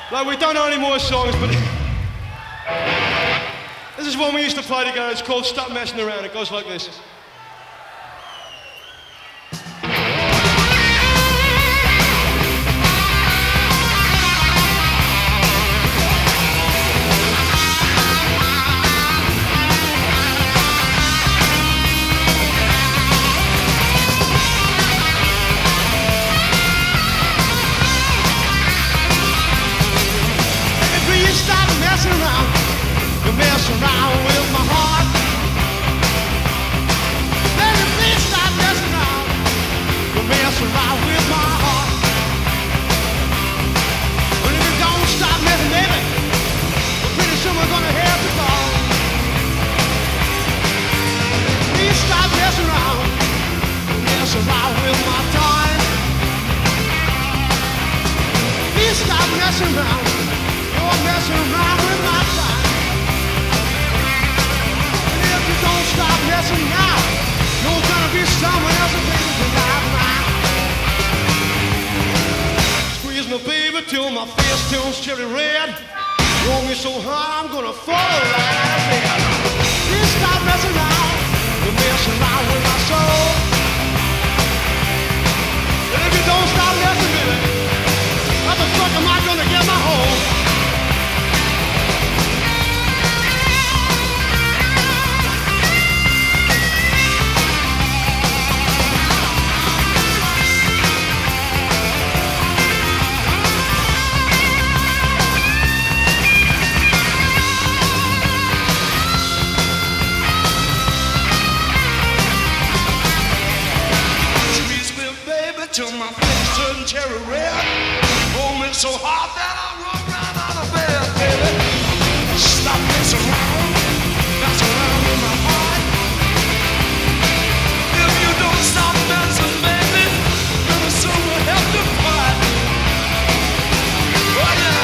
Like, we don't know any more songs, but this is one we used to play together. It's called Stop Messing Around. It goes like this. You mess around with my heart. Baby, please stop messing around. You mess around with my heart. But if you don't stop messing, baby, pretty soon we're gonna have to fall. Please stop messing around. You mess around with my time. Please stop messing around. You're messing around with my time. Don't stop messing now. You're gonna be someone else's baby tonight, man. Squeeze me, baby, till my face turns cherry red. Roll me so hard, I'm gonna fall right out of bed. Please stop messing around. You're messing around with my soul. And if you don't stop messing, baby, how the fuck am I gonna get my home? Till my face turn cherry red. Hold me so hard that I run right out of bed, baby. Stop messing around, mess around with my heart. If you don't stop messing, baby, pretty soon we'll have to fight. Oh yeah.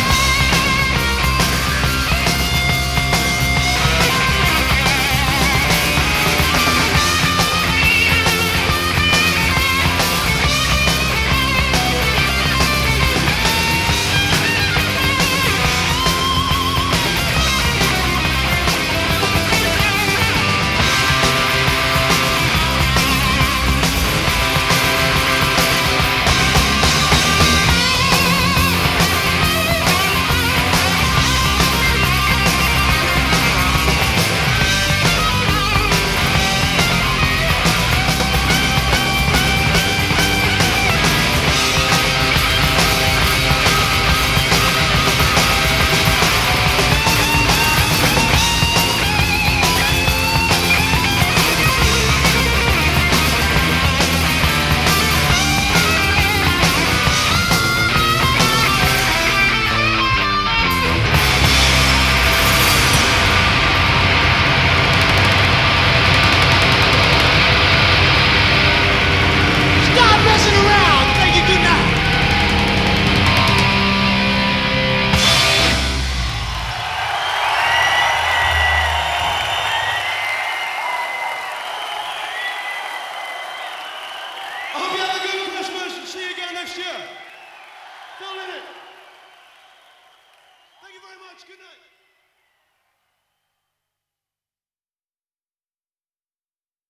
Next year. Fill in it. Thank you very much. Good night.